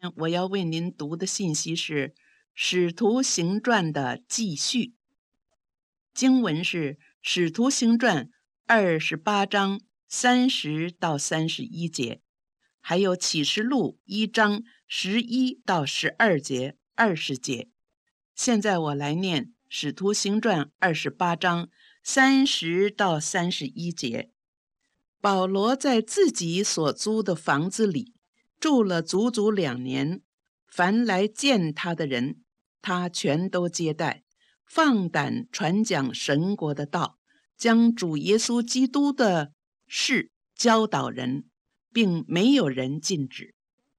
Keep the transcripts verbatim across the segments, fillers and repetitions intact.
我要为您读的信息是《使徒行传》的继续。经文是《使徒行传》二十八章三十到三十一节，还有《启示录》一章十一到十二节、二十节。现在我来念《使徒行传》二十八章三十到三十一节。保罗在自己所租的房子里住了足足两年，凡来见他的人，他全都接待，放胆传讲神国的道，将主耶稣基督的事教导人，并没有人禁止。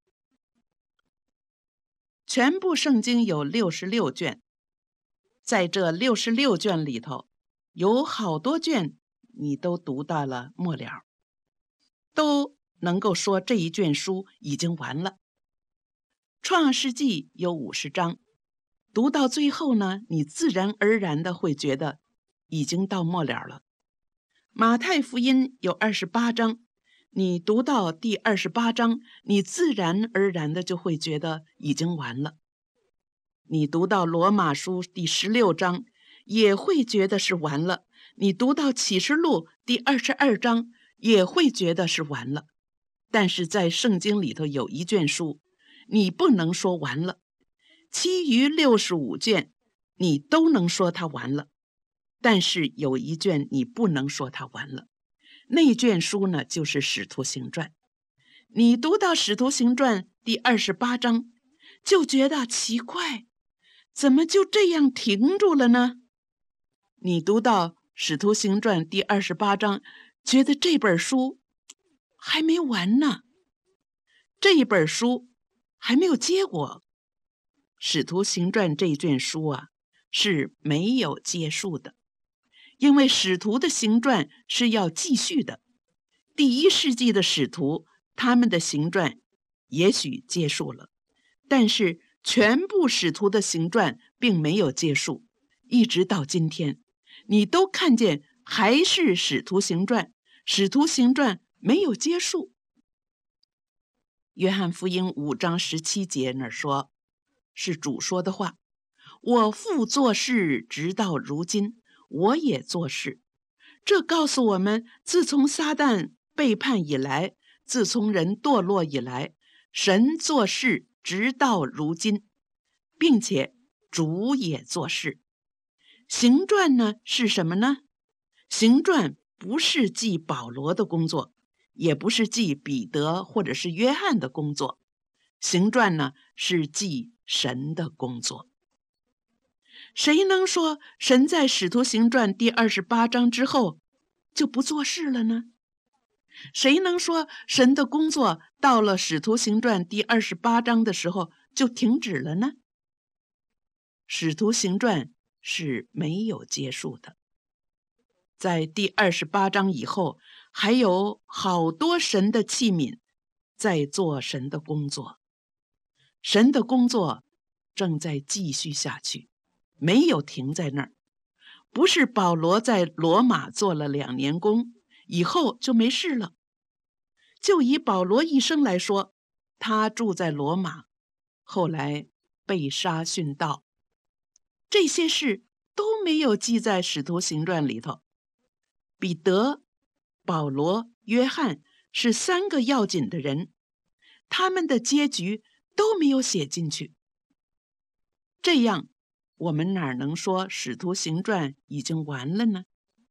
全部圣经有六十六卷，在这六十六卷里头，有好多卷你都读到了末了，都能够说这一卷书已经完了。创世纪有五十章，读到最后呢，你自然而然的会觉得已经到末了了。马太福音有二十八章，你读到第二十八章，你自然而然的就会觉得已经完了。你读到罗马书第十六章，也会觉得是完了。你读到启示录第二十二章，也会觉得是完了。但是在圣经里头有一卷书，你不能说完了，其余六十五卷你都能说它完了，但是有一卷你不能说它完了。那卷书呢，就是《使徒行传》。你读到《使徒行传》第二十八章，就觉得奇怪，怎么就这样停住了呢？你读到《使徒行传》第二十八章，觉得这本书还没完呢，这一本书还没有结果。使徒行传这一卷书啊，是没有结束的，因为使徒的行传是要继续的。第一世纪的使徒，他们的行传也许结束了，但是全部使徒的行传并没有结束，一直到今天，你都看见还是使徒行传，使徒行传没有结束。约翰福音五章十七节那儿说，是主说的话，我父做事直到如今，我也做事。这告诉我们，自从撒旦背叛以来，自从人堕落以来，神做事直到如今，并且主也做事。行传呢是什么呢？行传不是记保罗的工作，也不是记彼得或者是约翰的工作，行传呢是记神的工作。谁能说神在使徒行传第二十八章之后就不做事了呢？谁能说神的工作到了使徒行传第二十八章的时候就停止了呢？使徒行传是没有结束的，在第二十八章以后，还有好多神的器皿在做神的工作，神的工作正在继续下去，没有停在那儿。不是保罗在罗马做了两年工以后就没事了。就以保罗一生来说，他住在罗马，后来被杀殉道，这些事都没有记在使徒行传里头。彼得、保罗、约翰是三个要紧的人，他们的结局都没有写进去。这样我们哪能说使徒行传已经完了呢？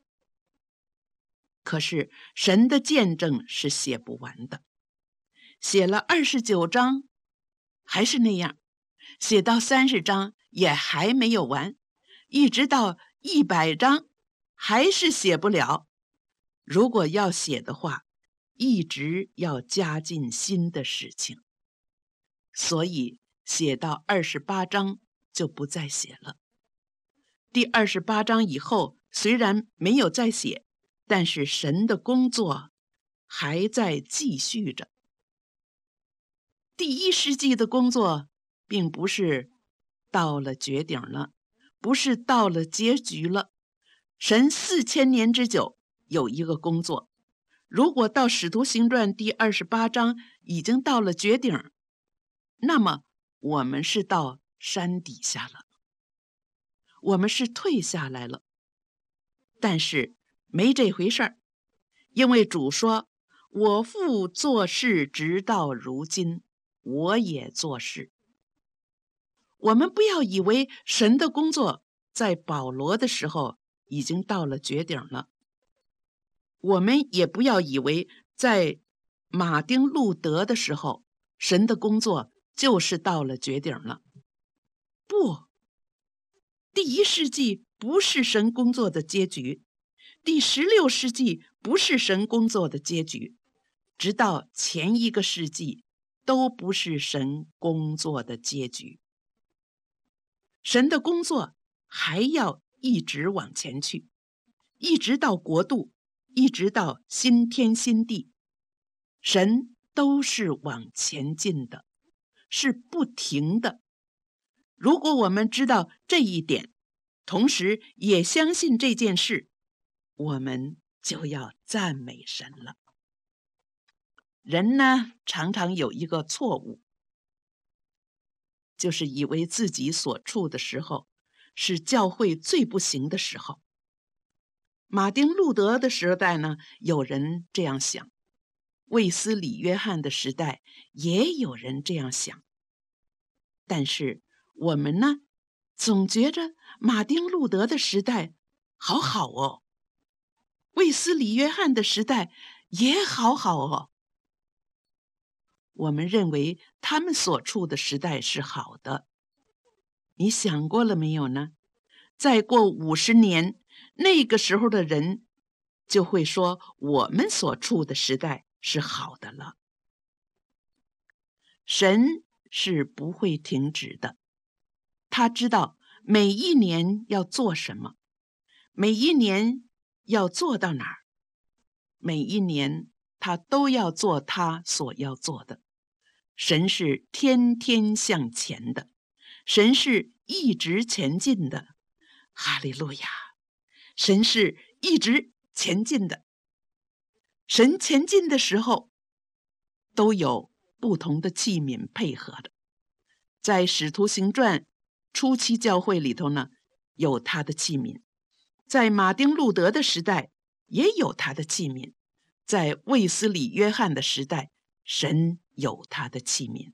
可是神的见证是写不完的，写了二十九章还是那样，写到三十章也还没有完，一直到一百章还是写不了。如果要写的话，一直要加进新的事情，所以写到二十八章就不再写了。第二十八章以后虽然没有再写，但是神的工作还在继续着。第一世纪的工作并不是到了绝顶了，不是到了结局了。神四千年之久有一个工作，如果到使徒行传第二十八章已经到了绝顶， 那么我们是到山底下了，我们是退下来了。但是没这回事儿，因为主说，我父做事直到如今，我也做事。我们不要以为神的工作在保罗的时候已经到了绝顶了，我们也不要以为在马丁路德的时候，神的工作就是到了绝顶了。不，第一世纪不是神工作的结局，第十六世纪不是神工作的结局，直到前一个世纪都不是神工作的结局。神的工作还要一直往前去，一直到国度，一直到新天新地，神都是往前进的，是不停的。如果我们知道这一点，同时也相信这件事，我们就要赞美神了。人呢，常常有一个错误，就是以为自己所处的时候是教会最不行的时候。马丁路德的时代呢，有人这样想；卫斯理约翰的时代也有人这样想。但是我们呢，总觉着马丁路德的时代好好哦，卫斯理约翰的时代也好好哦。我们认为他们所处的时代是好的，你想过了没有呢？再过五十年，那个时候的人就会说我们所处的时代是好的了。神是不会停止的，他知道每一年要做什么，每一年要做到哪儿，每一年他都要做他所要做的。神是天天向前的，神是一直前进的。哈利路亚！神是一直前进的。神前进的时候，都有不同的器皿配合的。在使徒行传初期教会里头呢，有他的器皿；在马丁路德的时代，也有他的器皿；在卫斯理约翰的时代，神有他的器皿。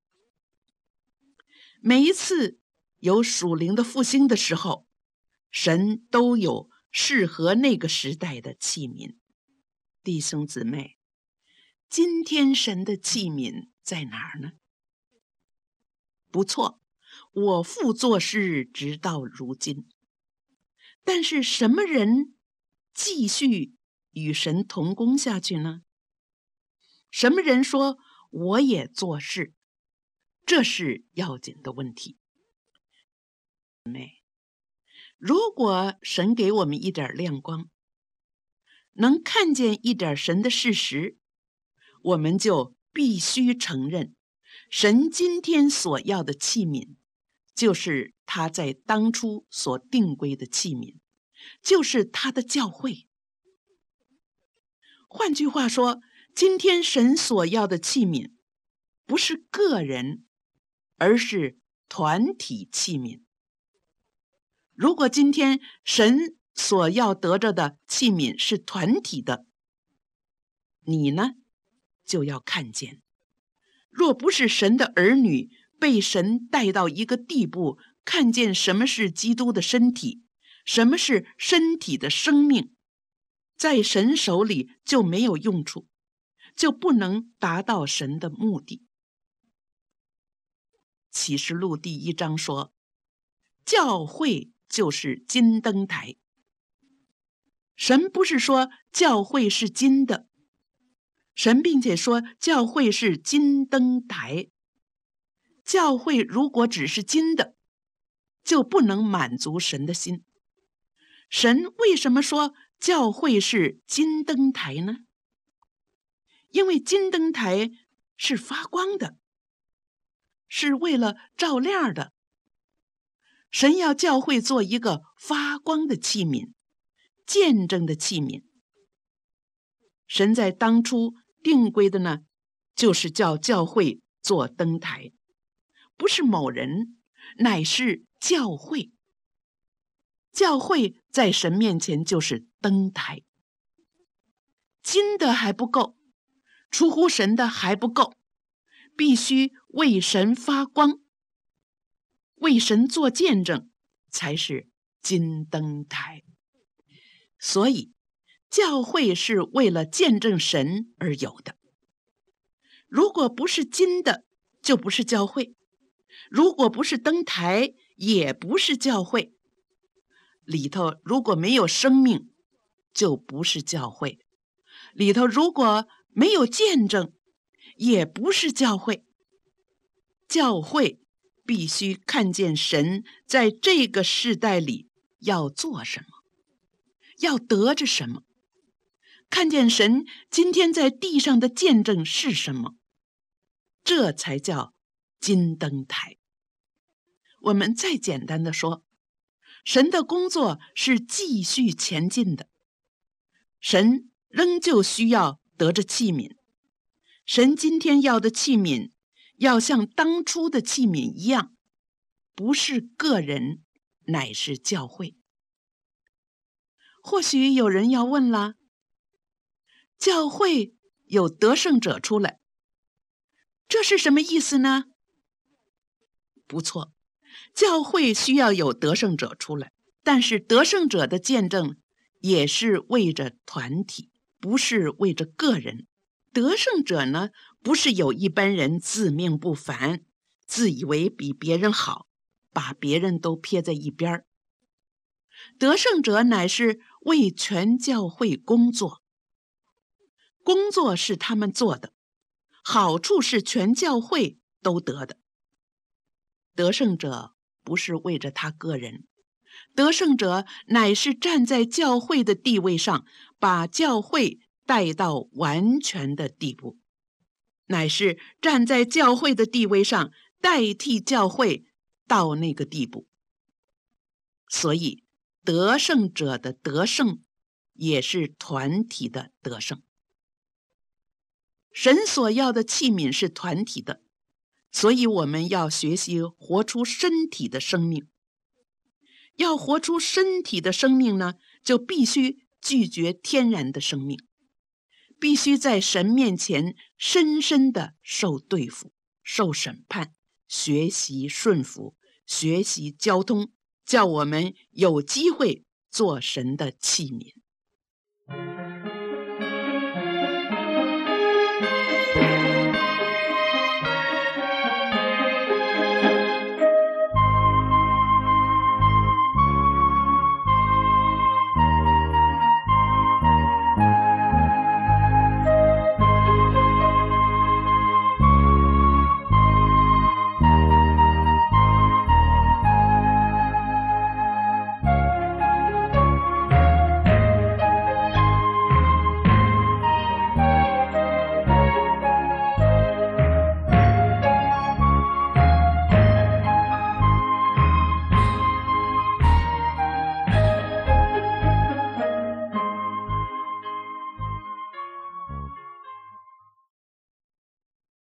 每一次有属灵的复兴的时候，神都有适合那个时代的器皿。弟兄姊妹，今天神的器皿在哪儿呢？不错，我父做事直到如今。但是什么人继续与神同工下去呢？什么人说我也做事？这是要紧的问题。如果神给我们一点亮光，能看见一点神的事实，我们就必须承认，神今天所要的器皿，就是他在当初所定规的器皿，就是他的教会。换句话说，今天神所要的器皿，不是个人，而是团体器皿。如果今天神所要得着的器皿是团体的，你呢，就要看见，若不是神的儿女被神带到一个地步，看见什么是基督的身体，什么是身体的生命，在神手里就没有用处，就不能达到神的目的。启示录第一章说，教会就是金灯台。神不是说教会是金的，神并且说教会是金灯台。教会如果只是金的，就不能满足神的心。神为什么说教会是金灯台呢？因为金灯台是发光的，是为了照亮的。神要教会做一个发光的器皿，见证的器皿。神在当初定规的呢，就是叫教会做灯台。 不是某人，乃是教会。教会在神面前就是灯台，金的还不够，出乎神的还不够，必须为神发光，为神做见证，才是金灯台。所以教会是为了见证神而有的。如果不是金的，就不是教会；如果不是灯台，也不是教会。里头如果没有生命，就不是教会；里头如果没有见证，也不是教会。教会必须看见神在这个世代里要做什么，要得着什么，看见神今天在地上的见证是什么，这才叫金灯台。我们再简单的说，神的工作是继续前进的，神仍旧需要得着器皿。神今天要的器皿，要像当初的器皿一样，不是个人，乃是教会。或许有人要问了，教会有得胜者出来，这是什么意思呢？不错，教会需要有得胜者出来，但是得胜者的见证也是为着团体，不是为着个人。得胜者呢，不是有一般人自命不凡，自以为比别人好，把别人都撇在一边。得胜者乃是为全教会工作，工作是他们做的，好处是全教会都得的。得胜者不是为着他个人，得胜者乃是站在教会的地位上，把教会带到完全的地步，乃是站在教会的地位上，代替教会到那个地步。所以得胜者的得胜也是团体的得胜。神所要的器皿是团体的，所以我们要学习活出身体的生命。要活出身体的生命呢，就必须拒绝天然的生命，必须在神面前深深的受对付、受审判，学习顺服，学习交通，叫我们有机会做神的器皿。